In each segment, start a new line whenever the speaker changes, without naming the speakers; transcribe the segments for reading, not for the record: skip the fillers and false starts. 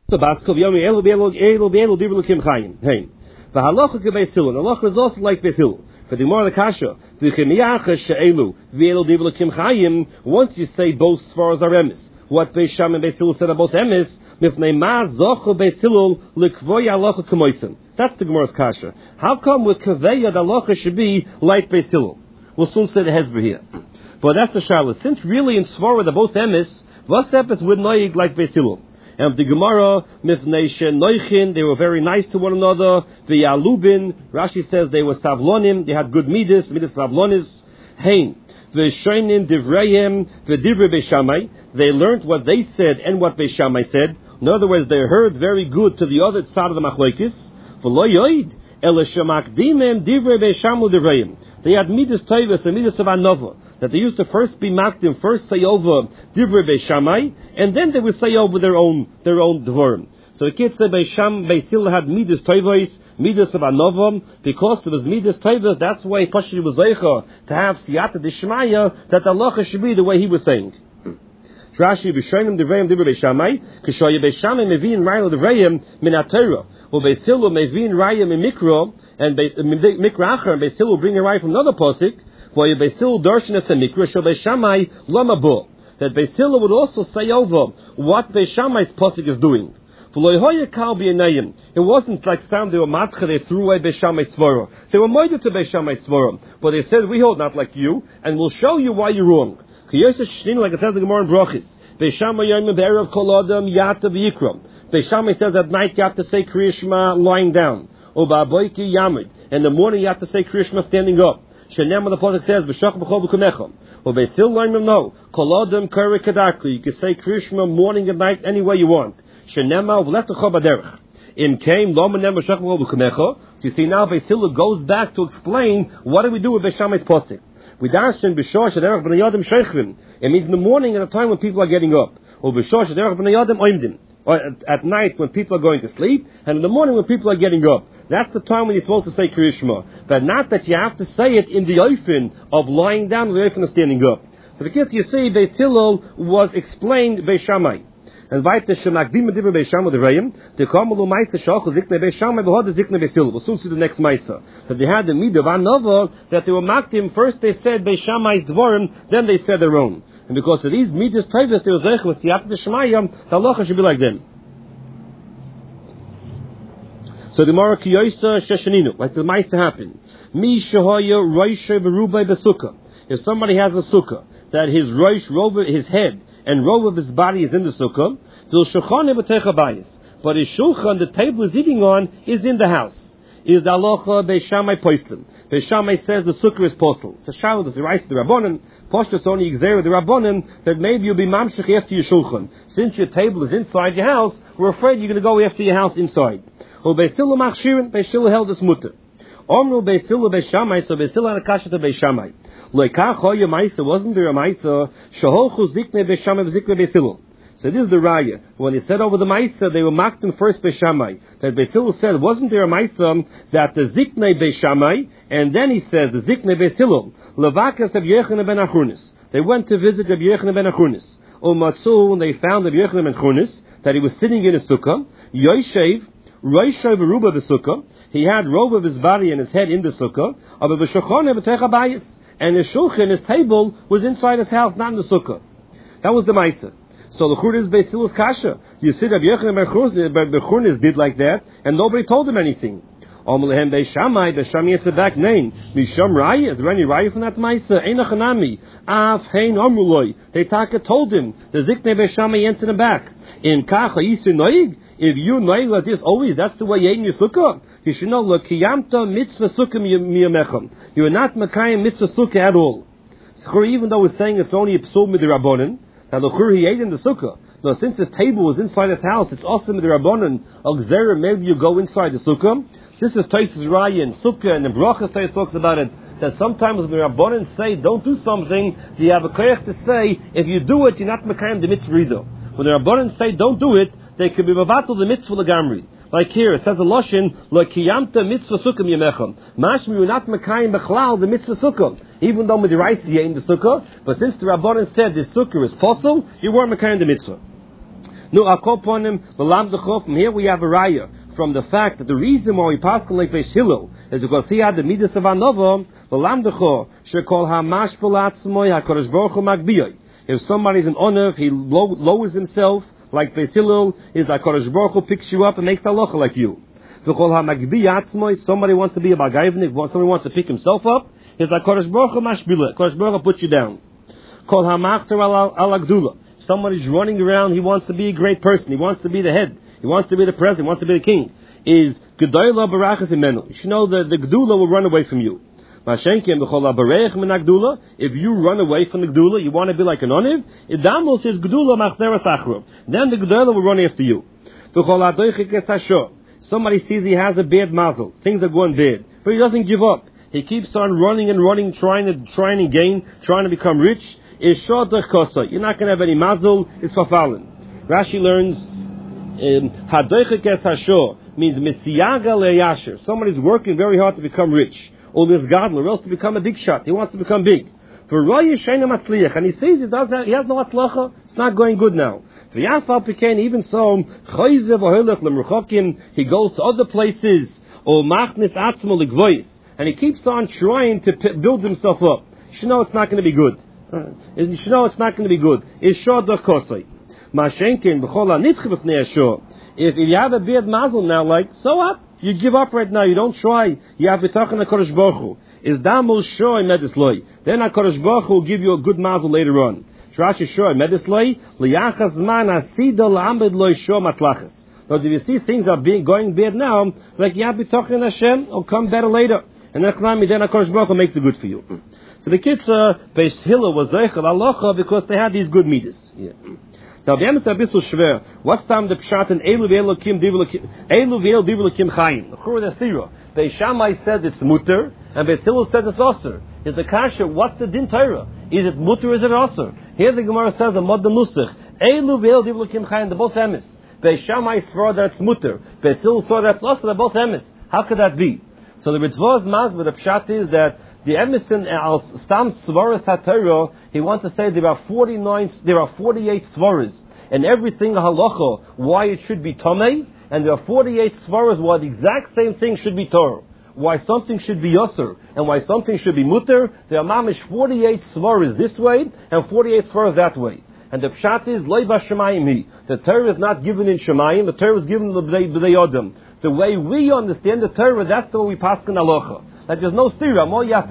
So Baskov Yomi Elu Dibur Lukim Chayim. Hey. The halacha ke Beis Hillel. The halacha is also like Beis Hillel. For the Gemara the Kasha, the Chemiyacha she'elu v'elu Dibur Lukim Chayim. Once you say both svaras are emes, what Beis Shammai and Beis Hillel said about emes, mifnei ma zochu Beis Hillel likvoy halacha kemoisen. That's the Gemara's Kasha. How come with kaveya the halacha should be like Beis Hillel? We'll soon say the hezber here. But that's the Charlotte. Since really in svara they're both emes, vasepes would noig like Beis Hillel. And the Gemara, Mifnei Noichin, they were very nice to one another. The Yalubin, Rashi says they were Savlonim, they had good midas Savlonis. Hein, the Shoinin Divrayim, the Divrei Beis Shammai, they learned what they said and what Beis Shammai said. In other words, they heard very good to the other side of the Machlokes. V'lo yoid, ele shemakdimem Divrei Beis Shammai Divrayim. They had midas Toivus and midas of Anova. That they used to first be makdim, first say over Divrei Beis Shammai, and then they would say over their own Dvorim. So the kids say Beis Hillel had midas toivos, midas of Anovam, because it was midas toivos. That's why Pashri was zeicha to have siyata d'shmaya that the halacha should be the way he was saying. Rashi b'shonim Divrayim Divrei Beis Shammai, k'shoya Beis Shammai mevin raya Divrayim min haTorah, or Beis Hillel mevin raya min mikra, and mikra acher, and Beis Hillel will bring a raya from another posik. That Beis Hillel would also say over what Beis Shammai's posik is doing. It wasn't like some they were matcha, they threw away Beis Shammai's svara. They were moided to Beis Shammai's svara, but they said we hold not like you, and we'll show you why you're wrong. Like it says in the Gemara in Brachis, Beis Shammai yom be'erev kol adam yata v'yikram. Beis Shammai says at night you have to say Kriya Shema lying down, or ba'aboiki yamid. In the morning you have to say Kriya Shema standing up. Shenem the pasuk says b'shach b'chol b'kumecha. Or Beis Hillel learned no. Kol adam kari kadakli. You can say Kriya Shema morning and night any way you want. Shenema v'letecha b'derech. In came lo menem b'shach b'chol b'kumecha. So you see now Beis Hillel goes back to explain what do we do with Beis Shammai's pasuk. We darshan b'shor shederech b'nei yadam sheichrim. It means in the morning at a time when people are getting up. Or b'shor shederech b'nei yadam oimdim. Or at night when people are going to sleep, and in the morning when people are getting up. That's the time when you're supposed to say Kriya Shema. But not that you have to say it in the oifen of lying down, the oifen of standing up. So the kids, you see, Beis Hillel was explained Beis Shammai. And weiter, Shemakdim Divrei Beis Shammai Divrayim, the Kamelu Maisa Shach, Zikne Beis Shammai, Behod Zikne Beis Hillel. We'll soon see the next Maisa. That they had the Midah of Anova, that they were makdim, first they said Beis Shammai's Dvorim, then they said their own. And because of these Midas Taivas, they were Zech, with Siyat Shemaya, the halacha should be like them. So the Gemara Kiyosa Sheshaninu, like the mice to happen. Mi Shahoya Roisha Verubai Besukkah. If somebody has a sukkah, that his roish, his head, and row of his body is in the sukkah, but his shulchan, the table is eating on, is in the house. Is the halacha Beis Shammai poislim. Beis Shammai says the sukkah is posel. It's a shaul, it's the rice of the rabbonim. Poshtus only exer the rabbonim that maybe you'll be mamshech after your shulchan. Since your table is inside your house, we're afraid you're going to go after your house inside. Beis Hillel machshirin, Beis Hillel held this mutter. Omru Beis Hillel Beis Shammai, so Beis Hillel had a kasha to Beis Shammai. Loikach hoya ma'isa, wasn't there a ma'isa? Shaholchu zikne Beis Shammai v'zikne Beis Hillel. So this is the raya. When he said over the ma'isa, they were makdim first Beis Shammai. That Beis Hillel said, wasn't there a ma'isa that the zikne Beis Shammai, and then he says the zikne Beis Hillel, levakas of Yechonah ben Achunis. They went to visit Rabbi Yechonah ben Achunis. Umatzu, and they found Rabbi Yechonah ben Achunis, that he was sitting in a sukkah. Yoshev, Roisha Veruba the sukkah. He had robe of his body and his head in the sukkah. And his shulchan, his table, was inside his house, not in the sukkah. That was the Maisa. So the Chur is Beis Hillel's kasha. You see that Bechurnis did like that, and nobody told him anything. Omelehem Beis Shammai, Beis Shammai answered back, Nein. Misham Raya, is there any Raya from that Maisa? Einachanami. Af Hein Amruloi. They told him. The Zikne Beis Shammai answered him back. In Kacha Yisu Noig, if you noig like this always, that's the way you eat in your sukkah. You should know, look, Kiyamta mitzvah sukkah miyamechem. You are not Makayim mitzvah sukkah at all. So even though we're saying it's only a psul midrabanan, now the Chur he ate in the sukkah. Now since his table was inside his house, it's also midrabanan. Ogzera, maybe you go inside the sukkah. This is Taisus Raya and Sukkah, and the Brachas Tais talks about it, that sometimes when the Rabbanan say, don't do something, you have a koyach to say, if you do it, you're not Makayim the mitzvah rido. When the Rabbanan say, don't do it, they could be mavatal the mitzvah legamri. Like here, it says a loshin, lo kiyamta mitzvah sukkah yemechem. Mashmi, you're not Makayim bechlal the mitzvah sukkah. Even though with the in the sukkah, but since the Rabbanan said this sukkah is possible, you weren't Makayim the mitzvah. No, akoponim v'lamdecho. From here we have a raya from the fact that the reason why we pass like Beis Hillel is because he had the midas of anova. V'lamdecho shekol hamash b'latzmoi hakodesh baruch hu magbiyoi. If somebody's an onev, he lowers himself like Beis Hillel. Is hakodesh baruch hu picks you up and makes halacha like you. V'kol hamagbi atzmoi. Somebody wants to be a bagayvnik. Somebody wants to pick himself up. Is hakodesh baruch hu mashbila. Kodesh baruch hu puts you down. Kol hamachzer al agdula. Somebody's running around, he wants to be a great person, he wants to be the head, he wants to be the president, he wants to be the king. Is Gedoyla Barachas Imenu. You should know that the Gdula will run away from you. If you run away from the Gdula, you want to be like an Oniv, Idamul says Gdula Machzera Sachro. Then the Gdula will run after you. Somebody sees he has a bad mazel, things are going bad, but he doesn't give up. He keeps on running and running, trying to gain, trying to become rich. Is short kosa. You're not going to have any mazel. It's verfallen. Rashi learns hadoichek hasho means misiyaga leyasher. Somebody's working very hard to become rich, or misgadler, or else to become a big shot. He wants to become big. For roya sheina matzliach, and he says he has no atzlacha. It's not going good now. For yafal pikein, even so, choyzev ohelech lemruchokim. He goes to other places, or machnis atzmo ligvois, and he keeps on trying to build himself up. You should know it's not going to be good. You should know it's not going to be good. Is shor doch kosai. Mashenkin b'chol ha'nitche b'fnei hashor. If you have a bad mazel now, like, so what? You give up right now. You don't try. You have b'tachan HaKadosh Baruch Hu. Is damul shor medis loy. Then HaKadosh Baruch Hu will give you a good mazel later on. Rashi shor medis loy liyachas man asida la'amid loy shor matlachas. But if you see things are going bad now, like you have b'tachan Hashem, it'll come better later. And then HaKadosh Baruch Hu makes it good for you. So the kitzah, Beis Hillel was zeichel halacha because they had these good midas. Yeah. Now the emes a bissel shver. What's time the pshat in elu v'elu kim chayim? The chur the stira. Beis Shammai said it's mutter, and Beis Hillel said it's osir. Is the kasha? What's the din Torah? Is it mutter? Is it osir? Here the Gemara says the mod the nusach. Elu v'elu kim chayim. They're both emes. Beis Shammai swore that it's mutter. Beis Hillel swore that it's osir. They're both emes. How could that be? So the Ritvos Masber, the pshat is that the Emerson al Stam Svaras HaTorah, he wants to say there are 48 Svaras, and every single halacha why it should be Tomei, and there are 48 Svaras why the exact same thing should be Torah. Why something should be Yosser, and why something should be Mutter. There are mamish 48 Svaras this way, and 48 Svaras that way. And the pshat is, Loi Bashamayim hi. The Torah is not given in Shemayim, the Torah is given in B'dei Adam. The way we understand the Torah, that's the way we pass in halacha. That there's no stira.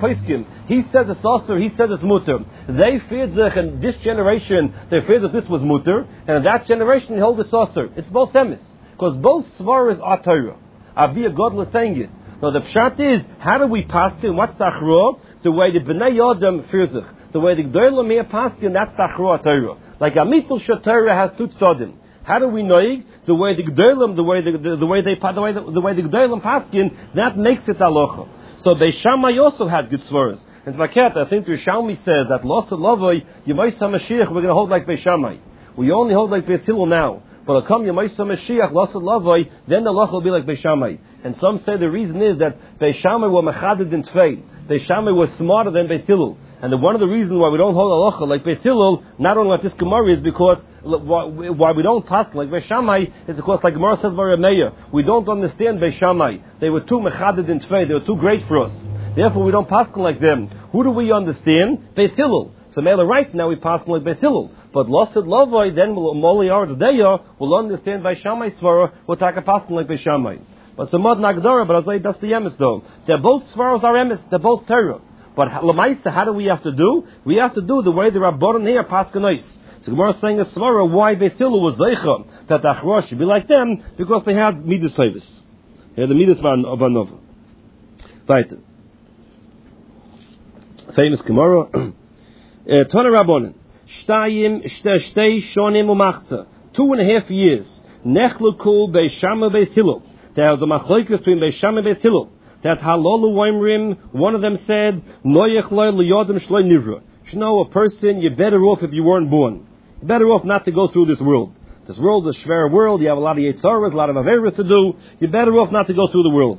He says it's osir, he says it's mutter. They feared in this generation, they feared that this was mutter, and in that generation, they hold it's osir. It's both emes. Because both svaras are Torah. Avi Godla saying it. Now the pshat is, how do we pass in? What's the achro? The way the B'nai Yodam fears it. The way the G'doyla Meir pass in, that's the achro Torah. Like Amitul Shatorah has two tzodim. How do we know the way the G'doylam, the way the G'doylam pass in, that makes it halacha. So Beis Shammai also had good svaras. And Zvaket, I think Rishalmi says that Los Lavoi, Yemaisa Mashiach, we're going to hold like Beis Shammai. We only hold like Beis Hillel now. But it'll come Yemaisa Mashiach, Los Lavoi, then the halacha will be like Beis Shammai. And some say the reason is that Beis Shammai were mechaded in Tvei. Beis Shammai was smarter than Beis Hillel. And one of the reasons why we don't hold halacha like Beis Hillel, not only like this Gemara, is because why we don't pass like Beis Shammai is because, like Gemara says by Rameya, we don't understand Beis Shammai. They were too mechaded in Tvei. They were too great for us. Therefore, we don't pass like them. Who do we understand? Beis Hillel. So Mela right now we pass like Beis Hillel. But Losid Lavoi, then Moli Ardadeya will understand Beis Shammai Svara, we'll take a pass like Beis Shammai. But Samad Nagdara, but I say that's the emes though. They're both Svaras are emes, they're both Torah. But Lamaisa, how do we have to do? We have to do the way the Rabbanon here pass Ganais. So Gemara is saying a Svara, why Beis Hillel was Zeicha, that the Achrosh should be like them, because they had Midas Tavis. They had the Midas of Anova. Weiter. Famous Gemara. Tana Rabbanon. Shtei shonim umachza. 2.5 years. Nechluku Beis Shammai Beis Hillel. There was a machlokes between Beis Shammai and Beis Hillel. That halolu waimrim, one of them said, Noyech loy liyodim shloi nivra. You know, a person, you're better off if you weren't born. You're better off not to go through this world. This world is a schwer world, you have a lot of yetzaras, a lot of averas to do. You're better off not to go through the world.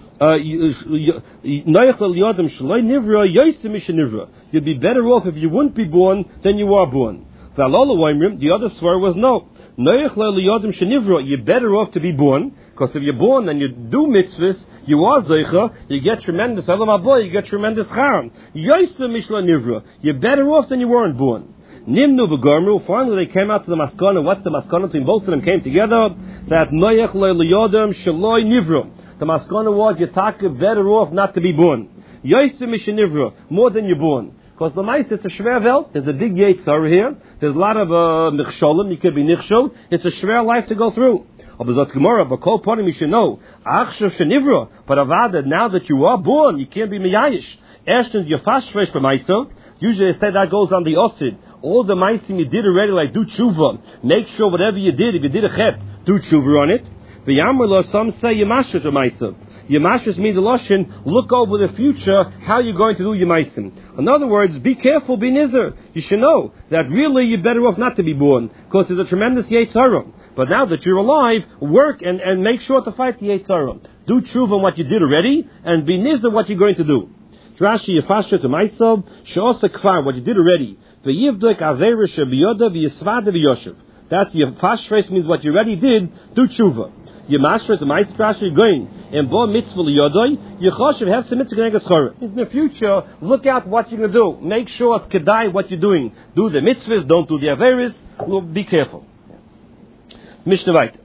Noyech liyodim shloi nivra, yoysim ish nivra. You'd be better off if you wouldn't be born than you are born. The halolu waimrim, the other swear was no. You're better off to be born, because if you're born and you do mitzvahs, you are zeicha, you get tremendous Olam Haba, you get tremendous cham. You're better off than you weren't born. Nimnu v'gormu. Finally, they came out to the maskana. What's the maskana? Between both of them came together that noyech le'liyodem shaloi nivra. The maskana was you're better off not to be born. Yoyse mishenivra, more than you're born. Because the mice, it's a shver welt. There's a big yetzer over here. There's a lot of nichsholim. You could be nichshol. It's a shver life to go through. But kol ponim you should know. Achshav shenivra. But avada, now that you are born, you can't be miyayish. Erstens, you're fast fresh for maisa. Usually they say that goes on the osid. All the maisim you did already, like do tshuva. Make sure whatever you did, if you did a chet, do tshuva on it. The yamrlo, some say yemashus or maisa. Yemashus means a lashon, look over the future, how you're going to do yemaisim. In other words, be careful, be nizer. You should know that really you're better off not to be born, because there's a tremendous yetzer. But now that you're alive, work and make sure to fight the yetzer. Do tshuva on what you did already, and be nizer what you're going to do. Rashi yefashra to myself, she'osa kvar, what you did already. V'yivdek avera shebiyoda v'yisvada v'yoshev. That's yefashra means what you already did, do tshuva. Yemashra to myself, Rashi going, and bo mitzvah liyodoi, yechoshev have some mitzvah negas chorah. In the future, look out what you're going to do. Make sure it's kedai what you're doing. Do the mitzvahs, don't do the averis. Well, be careful. Mishnah Vayta.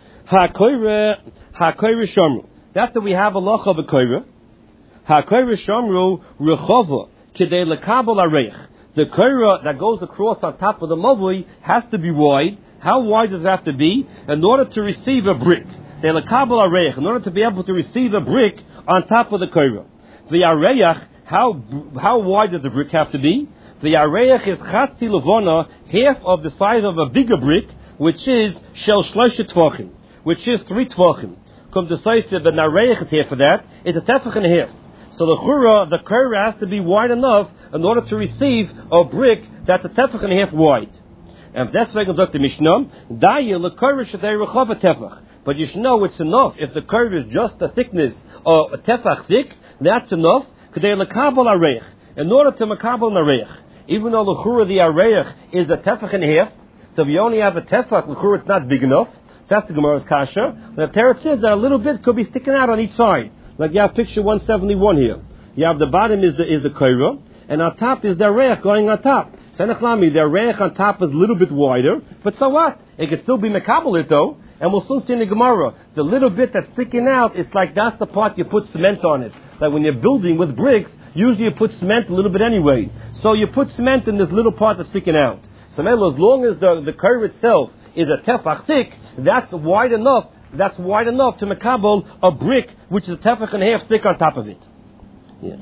Ha-koire shomru. After we have a loch of a koire, Ha-koire shamru rechova kidei lekabel areich. The koira that goes across on top of the mavui has to be wide. How wide does it have to be? In order to receive a brick. The lekabel areich. In order to be able to receive a brick on top of the koira. The areich, how wide does the brick have to be? The areich is chatzi levona, half of the size of a bigger brick, which is shel shloshet tvachim, which is 3 tvachim. Come to say that the areich is half of that. It's a tefach and a half. So the koira has to be wide enough in order to receive a brick that's a tefach and a half wide. And that's why Dr. Mishnah, but you should know it's enough. If the koira is just a thickness or a tefach thick, that's enough. In order to makabel an areich, even though the areich is a tefach and a half, so if you only have a tefach, it's not big enough. That's the Gemara's kasha. The Teretz says that a little bit could be sticking out on each side. Like you have picture 171 here. You have the bottom is the koira, and on top is the areich going on top. Senechlami, the areich on top is a little bit wider, but so what? It can still be mekabelit though, and we'll soon see in the Gemara. The little bit that's sticking out, it's like that's the part you put cement on it. Like when you're building with bricks, usually you put cement a little bit anyway. So you put cement in this little part that's sticking out. So as long as the koira itself is a tefach thick, that's wide enough to makabel a brick which is a tefach and a half thick on top of it. Yeah.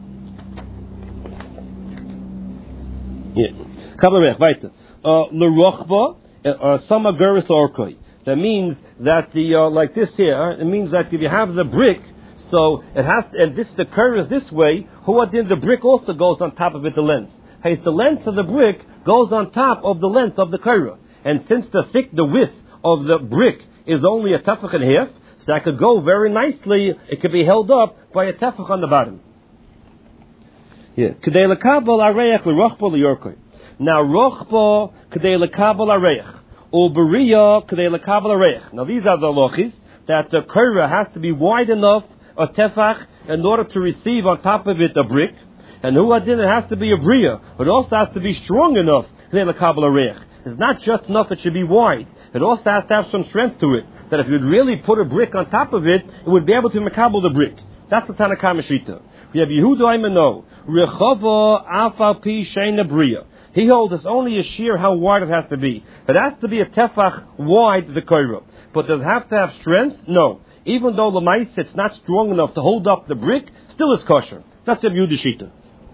Kabarech, weiter. L'rochba, sama geris orkoi. That means that like this here, it means that if you have the brick, so it has to, and the curve is this way, the brick also goes on top of it, the length. Hey, the length of the brick goes on top of the length of the curve. And since the width of the brick is only a tefach and a half, so that could go very nicely, it could be held up by a tefach on the bottom. Yeah. Kedei lekabel areich l'rochba l'yorkoi. Now rochba kedei lekabel areich. U'beriya kedei lekabel areich. Now these are the lochis, that the koira has to be wide enough, a tefach, in order to receive on top of it a brick. And huadin, it has to be a bria, but it also has to be strong enough kedei lekabel areich. It's not just enough it should be wide. It also has to have some strength to it. That if you'd really put a brick on top of it, it would be able to makabel the brick. That's the Tanakh Shita. We have Yehuda Imano, Rechava Afal Pi Sheina Bria. He holds it's only a sheer how wide it has to be. It has to be a tefach wide, the koira. But does it have to have strength? No. Even though the mice it's not strong enough to hold up the brick, still is kosher. That's the Yehuda Shita.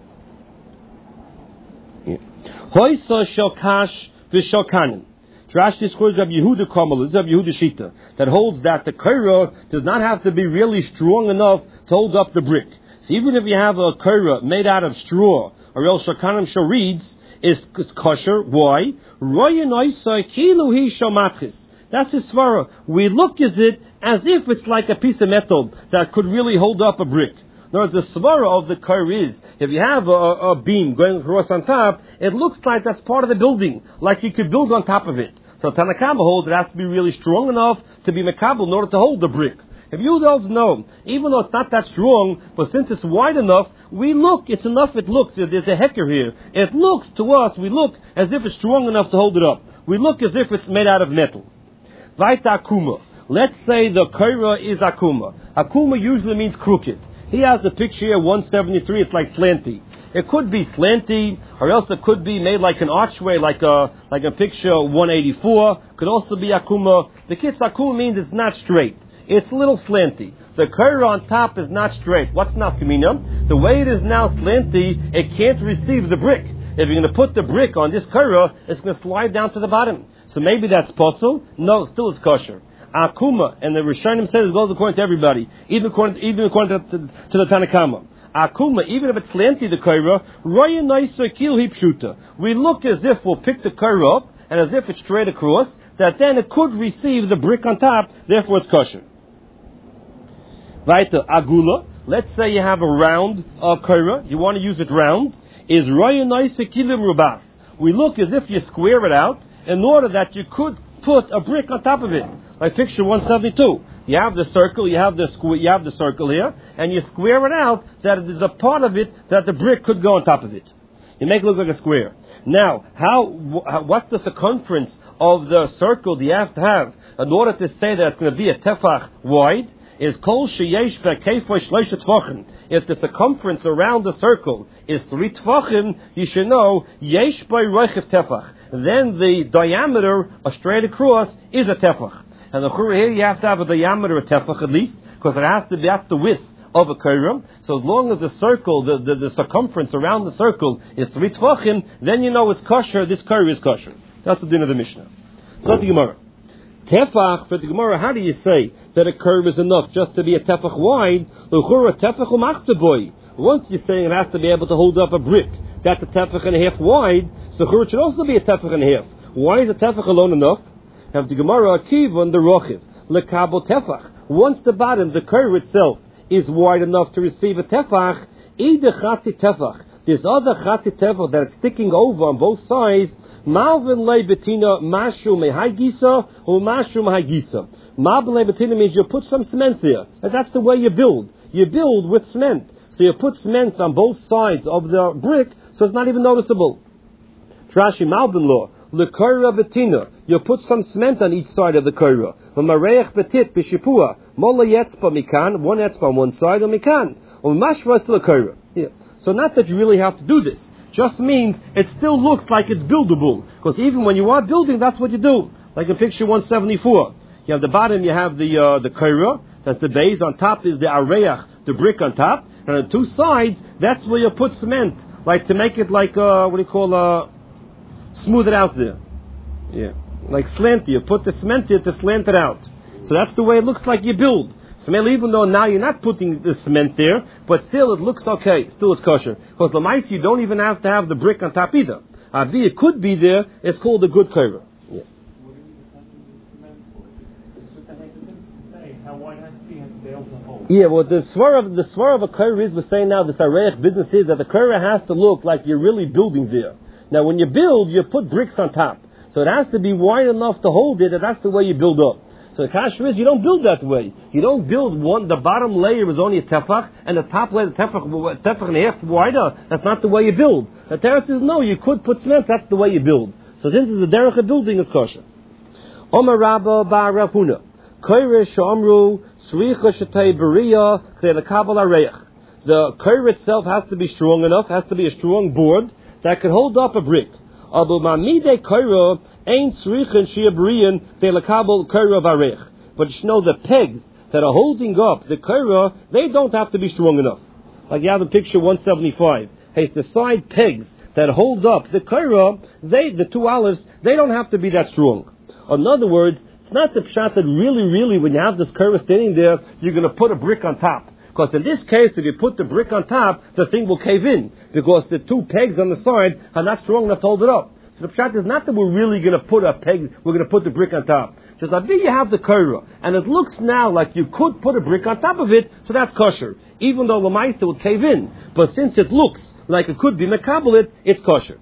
Hoysa Shalkash Vishalkanim. Rashi describes Rabbi Yehuda Kamal, this is Rabbi Yehuda Shita, that holds that the koira does not have to be really strong enough to hold up the brick. So even if you have a koira made out of straw, or else Shakanim reads, is kosher. Why? That's his svara. We look at it as if it's like a piece of metal that could really hold up a brick. Whereas the svara of the koira is, if you have a beam going across on top, it looks like that's part of the building, like you could build on top of it. So Tanakama holds it has to be really strong enough to be mekabel in order to hold the brick. If you don't know, even though it's not that strong, but since it's wide enough, we look, it's enough, it looks, there's a hecker here. It looks to us, we look as if it's strong enough to hold it up. We look as if it's made out of metal. Vaita akuma. Let's say the kaira is akuma. Akuma usually means crooked. He has the picture here, 173, it's like slanty. It could be slanty, or else it could be made like an archway, like a picture 184. Could also be akuma. The kids akuma means it's not straight. It's a little slanty. The kaira on top is not straight. What's nafkamina? The way it is now slanty, it can't receive the brick. If you're going to put the brick on this kaira, it's going to slide down to the bottom. So maybe that's possible. No, still it's kosher. Akuma, and the Rishonim says it goes according to everybody, even according to the Tanakama. Akuma, even if it's slanty the kaira, roya nicer kil hipshuta. We look as if we'll pick the kaira up, and as if it's straight across, that then it could receive the brick on top, therefore it's kosher. Vaita agula. Let's say you have a round kaira, you want to use it round. Is roya nicer kilim rubas. We look as if you square it out in order that you could put a brick on top of it. Like picture 172. You have the circle, you have the circle here, and you square it out that it is a part of it that the brick could go on top of it. You make it look like a square. Now, what's the circumference of the circle do you have to have in order to say that it's going to be a tefach wide? Is kol sheyesh be'keifoy shleisha tefachim. If the circumference around the circle is 3 tefachim, you should know yesh by reichev tefach. Then the diameter straight across is a tefach. And the chura here you have to have a diameter of tefach at least, because it has to be that's the width of a kaira. So as long as the circle, the circumference around the circle is 3 tefachim, then you know it's kosher. This kaira is kosher. That's the din of the Mishnah. So the Gemara. Tefach, for the Gemara, how do you say that a curve is enough just to be a tefach wide? L'chura tefach u'machzeboy. Once you're saying it has to be able to hold up a brick, that's a tefach and a half wide, so l'chura should also be a tefach and a half. Why is a tefach alone enough? Have the Gemara akivon the rochiv lekabel tefach. Once the bottom, the curve itself, is wide enough to receive a tefach, ide chati tefach. This other chati tefach that's sticking over on both sides. Malvin le betina mashu mehai gisa or mashu mehai gisa. Malvin le betina means you put some cement there, and that's the way you build. You build with cement, so you put cement on both sides of the brick, so it's not even noticeable. Trashi Malvin law le kaira betina. You put some cement on each side of the kaira. V'mareich betit b'shipua mola yetzpa mikan, one etzpa on one side, or mikan or mashvas le kaira. So not that you really have to do this. Just means it still looks like it's buildable. Because even when you are building, that's what you do. Like in picture 174. You have the bottom, you have the kaira, that's the base. On top is the areach, the brick on top. And on the two sides, that's where you put cement. Like to make it like, smooth it out there. Yeah. Like slant, you put the cement here to slant it out. So that's the way it looks like you build. So even though now you're not putting the cement there, but still it looks okay, still it's kosher. Because Lamaisi, you don't even have to have the brick on top either. It could be there, it's called a good kaira. Yeah. Yeah, well, the swar of a kaira is, we're saying now, this areich business is that the kaira has to look like you're really building there. Now when you build, you put bricks on top. So it has to be wide enough to hold it, and that's the way you build up. So the kasher is, you don't build that way. You don't build the bottom layer is only a tefach, and the top layer, tefach and a half wider. That's not the way you build. The teretz is, no, you could put cement, that's the way you build. So since it's the derech of building, it's kosher. Omer Rabba Bar Rav Huna. Koirish Omru, Sricha Shetei Beria, K'le Kabal Areich. The kair itself has to be strong enough, has to be a strong board that can hold up a brick. Abu Mamide Kaira ain't Srichin Shiabrian Telakabel Kaira Varech. But you know the pegs that are holding up the Kaira, they don't have to be strong enough. Like you have in picture 175. Hey, it's the side pegs that hold up the Kaira, the two olives, they don't have to be that strong. In other words, it's not the pshat that really, when you have this Kaira standing there, you're going to put a brick on top. Because in this case, if you put the brick on top, the thing will cave in. Because the two pegs on the side are not strong enough to hold it up. So the pshat is not that we're really going to put a peg, we're going to put the brick on top. Just like you have the kaira, and it looks now like you could put a brick on top of it, so that's kosher. Even though the meister will cave in. But since it looks like it could be mekabelit, it's kosher.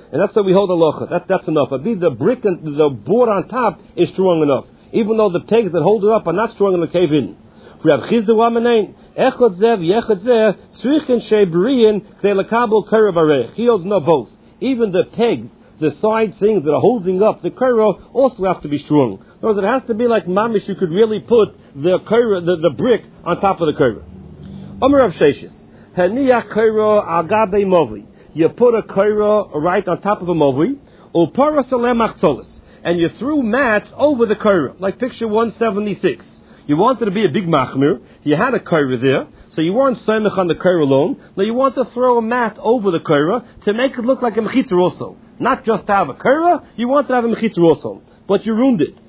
And that's what we hold halacha. That's enough. But the brick and the board on top is strong enough. Even though the pegs that hold it up are not strong enough to cave in. Reb Chizda Wamanein, Echad Zev, Yechad Zeh, Tzrichin Shebriyin, K'dei Lekabel Karev Arech. He holds no both. Even the pegs, the side things that are holding up the kaira also have to be strong. In other words, it has to be like mamish. You could really put the kaira, the brick on top of the kaira. Omer Rav Sheshes, Haniyach kaira al gabe movi. You put a kaira right on top of a movi, uparas alem achzolis, and you threw mats over the kaira, like picture 176. You wanted to be a big machmir. You had a kaira there, so you weren't samech on the kaira alone. Now you want to throw a mat over the kaira to make it look like a mechitza also. Not just to have a kaira, you want to have a mechitza also. But you ruined it.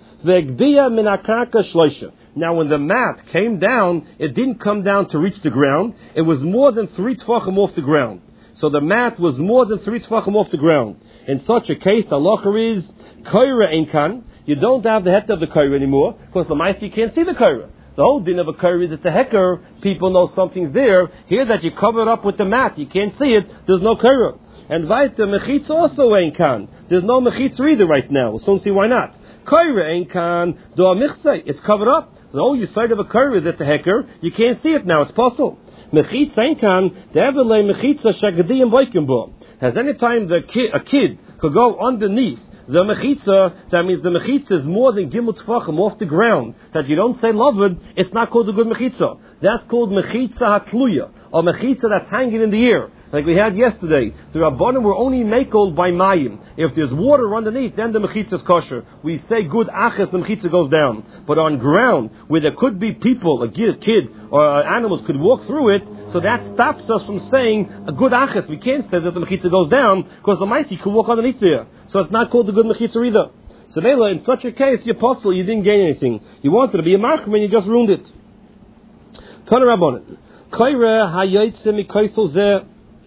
Now when the mat came down, it didn't come down to reach the ground. It was more than 3 tvachim off the ground. So the mat was more than 3 tvachim off the ground. In such a case, the halacha is kaira einkan. You don't have the het of the kaira anymore, because the ma'aseh you can't see the kaira. The whole din of a kaira is that the hecker, people know something's there. Here that you cover it up with the mat, you can't see it, there's no kaira. And weiter, mechitza also ain't kan. There's no mechitza either right now. We'll soon see why not. Kaira ain't kan, do a michzeh, it's covered up. The whole side of a kaira is at the hecker, you can't see it now, it's possible. Mechitza ain't kan, de'evelei mechitza shagadiyim boikim bo. Has any time a kid could go underneath the mechitza, that means the mechitza is more than gimel tefachim off the ground, that you don't say loved, it's not called a good mechitza. That's called mechitza hatluya, or mechitza that's hanging in the air. Like we had yesterday, the Rabbanim were only makel by mayim. If there's water underneath, then the mechitza is kosher. We say good achas, the mechitza goes down. But on ground, where there could be people, a kid, or animals could walk through it, so that stops us from saying a good achas. We can't say that the mechitza goes down, because the ma'aseh could walk underneath there. So it's not called the good mechitza either. So Mela, in such a case, you're possible, you didn't gain anything. You wanted to be a machmir, and you just ruined it. Tana Rabbanan. Kaira hayotze mikoisel zeh.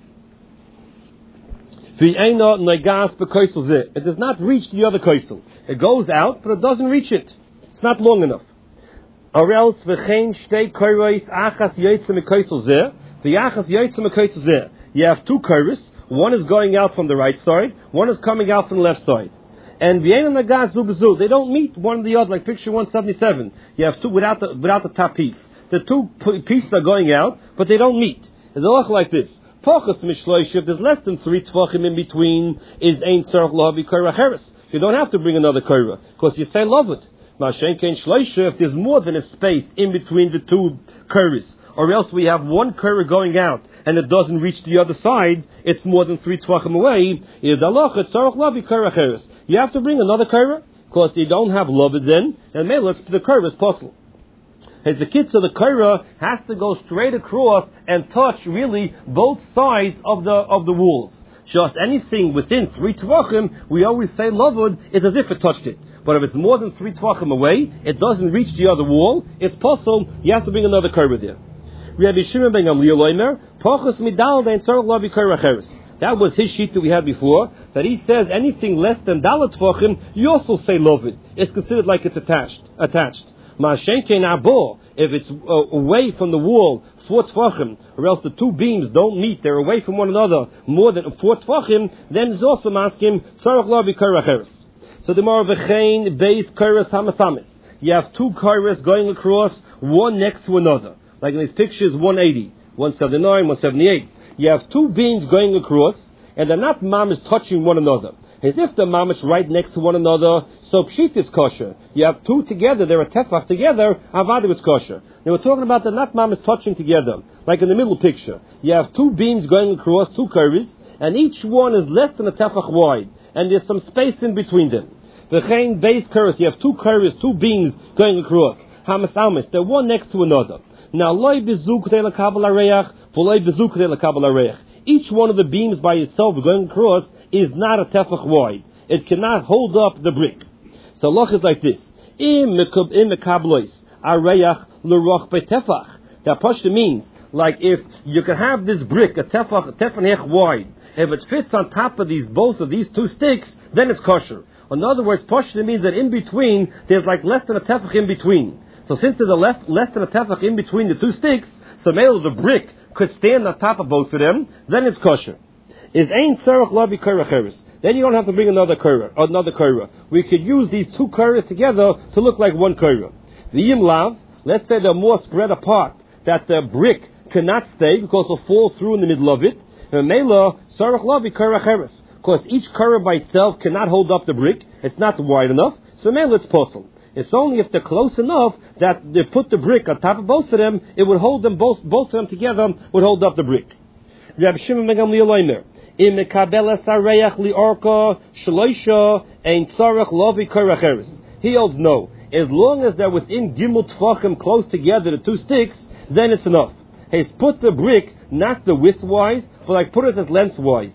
It does not reach the other koisel. It goes out, but it doesn't reach it. It's not long enough. Or else, you have 2 kairos. One is going out from the right side, one is coming out from the left side. And they don't meet one or the other, like picture 177. You have 2 without the top piece. The 2 pieces are going out, but they don't meet. It's all like this. If there's less than 3 tvachim in between, is ein tzarich lahavi kaira cheres. You don't have to bring another kaira, because you say love it. If there's more than a space in between the 2 kairas, or else we have 1 kaira going out, and it doesn't reach the other side, it's more than 3 tvachim away, you have to bring another kaira, because you don't have love it then, and maybe the kaira is possible. As the kitzah, the kaira has to go straight across and touch really both sides of the walls. Just anything within 3 tvachim, we always say lavud, is as if it touched it. But if it's more than 3 tvachim away, it doesn't reach the other wall, it's possible, you have to bring another kaira there. That was his sheet that we had before, that he says anything less than dalat tvachim, you also say lavud. It's considered like it's attached. If it's away from the wall 4 tvachim, or else the 2 beams don't meet, they're away from one another more than 4 tvachim, then it's also maskim tzarich la b'kaira cheres. So the more v'chein beis kairas hamasamis. You have 2 kairas going across, one next to another. Like in these pictures, 180, 179, 178. You have 2 beams going across, and they're not mamish touching one another. As if the mamish right next to one another, so pshit is kosher. You have 2 together, they're a tefach together, avad is kosher. Now we're talking about the not mamish touching together, like in the middle picture. You have 2 beams going across, 2 kairas, and each one is less than a tefach wide, and there's some space in between them. The chain base kairas, you have 2 kairas, 2 beams going across. Hamas almis, they're one next to another. Now loy bezuk de la kabel areach, v'loy bezuk de la kabel areach. Each one of the beams by itself going across is not a tefach wide. It cannot hold up the brick. So loch is like this. Im mekablois areach l'roch betefach. That pashta means, like if you can have this brick, a tefach wide, if it fits on top of both of these 2 sticks, then it's kosher. In other words, pashta means that in between, there's like less than a tefach in between. So since there's less than a tefach in between the 2 sticks, so maybe the brick could stand on top of both of them, then it's kosher. Is ein tzarich la b'kaira cheres. then you don't have to bring another kaira. We could use these two kairas together to look like one kaira. The yim lav, let's say they're more spread apart, that the brick cannot stay because it'll fall through in the middle of it. Mela sarach lavi kaira cheres, because each kaira by itself cannot hold up the brick. It's not wide enough. So mela it's possible. It's only if they're close enough that they put the brick on top of both of them, it would hold them both of them together would hold up the brick. Rabbi Shimon ben Gamliel Omer, im mekabel sareach liorka shloisha ein tzarech lovi kaira cheres. He holds no. As long as they're within gimel tfachim close together, the two sticks, then it's enough. He's put the brick not the widthwise, but like put it as lengthwise.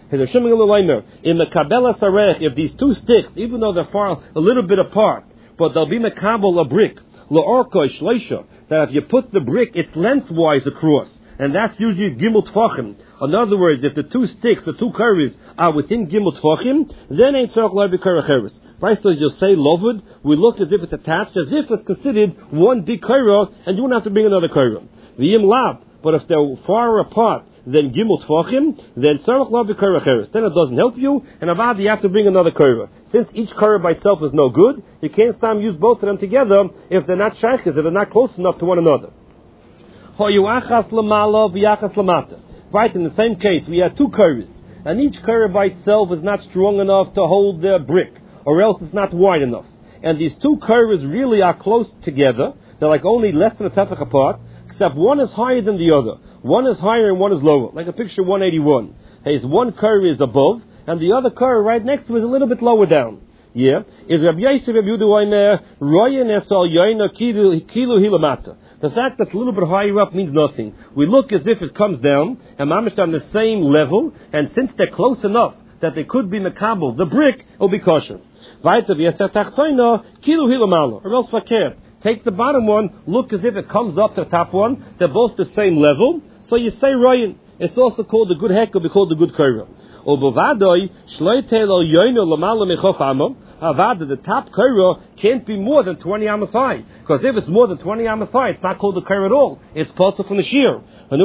If these two sticks, even though they're far a little bit apart, but they'll be mekabel a brick, la'orka shleisha, that if you put the brick, it's lengthwise across, and that's usually gimel tfachim. In other words, if the two sticks, the two kairos, are within gimel tfachim, then ain't tzarech lovi kaira cheres. Right, so you say lovud, we look as if it's attached, as if it's considered one big kaira, and you don't have to bring another kaira. V'yim lab, but if they're far apart, then gimel tfachim, then tzarech lovi kaira cheres. Then it doesn't help you, and avad you have to bring another kaira. Since each kaira by itself is no good, you can't use both of them together if they're not shaykhs, if they're not close enough to one another. Ho'yu achas lamala v'yachas lamata. Right, in the same case, we have two kairas, and each kaira by itself is not strong enough to hold the brick, or else it's not wide enough. And these two kairas really are close together. They're like only less than a tefach apart, except one is higher than the other. One is higher and one is lower. Like a picture 181. His one kaira is above, and the other kaira right next to it is a little bit lower down. Yeah? Is Rabbi Yosef Rabbi Yehuda Omer, Royen esal yoina kilu hilamata. The fact that it's a little bit higher up means nothing. We look as if it comes down, and mamish on the same level, and since they're close enough that they could be mekabel, the brick will be kosher. Weiter v'yeser tachtoina kilu hilamala, or else fakir. Take the bottom one, look as if it comes up to the top one. They're both the same level, so you say Royen. It's also called the good heck, it'll be called the good kaira. The top kaira can't be more than 20 amos high, because if it's more than 20 amos high, it's not called a kaira at all. It's possible from the shear.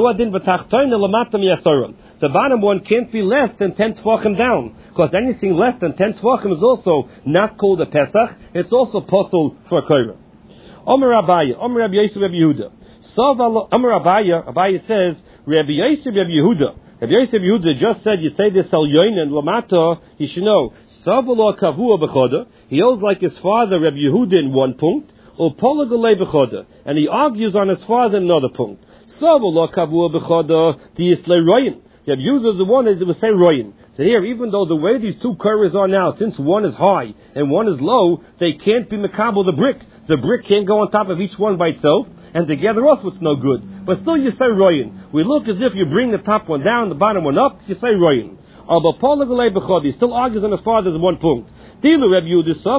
The bottom one can't be less than 10 tvachim down, because anything less than 10 tvachim is also not called a pesach. It's also possible for a kaira. Omer Abaya, Omer Rabbi Yosef Rabbi Yehuda. Omer Abaya says, Rabbi Yosef Rabbi Yehuda. Rabbi Yosef Rabbi Yehuda just said, you say this al yoin and lamata, you should know. Savalo kavua b'choda. He holds like his father Rabbi Yehuda in one punct, or polagolei b'choda, and he argues on his father in another punct. Savalo kavua b'choda, the islay royin. Rabbi Yehuda is the one that will say royin. So here, even though the way these two kairas are now, since one is high and one is low, they can't be mekabel the brick. The brick can't go on top of each one by itself, and together also it's no good. But still you say royin. We look as if you bring the top one down, the bottom one up, you say royin. He still argues on his father's one point. Rabbi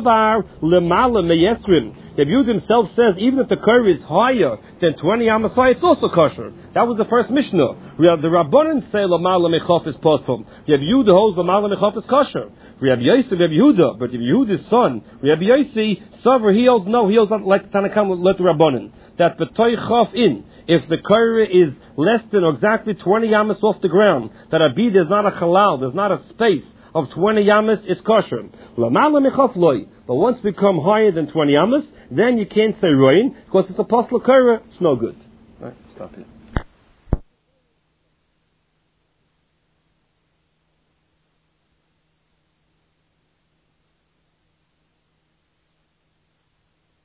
Yehuda himself says even if the kaira is higher than 20 amasai, it's also kosher. That was the first Mishnah. The Rabbanan say lamala mechof is possible. Rabbi Yehuda holds lamala mechof is kosher. Rabbi Yosef, Rabbi Yehuda, but Rabbi Yehuda's son, Rabbi Yosef, Sover, he holds no, he holds not like the Tanakam, let the Rabbanan. That b'toy chof in, if the kaira is less than or exactly 20 yamas off the ground, that a bid is not a halal, there's not a space of 20 yamas, it's kosher. Lamala mechof loy. But once we come higher than 20 yamas, then you can't say roin, because it's a possible kaira, it's no good. Right, stop here.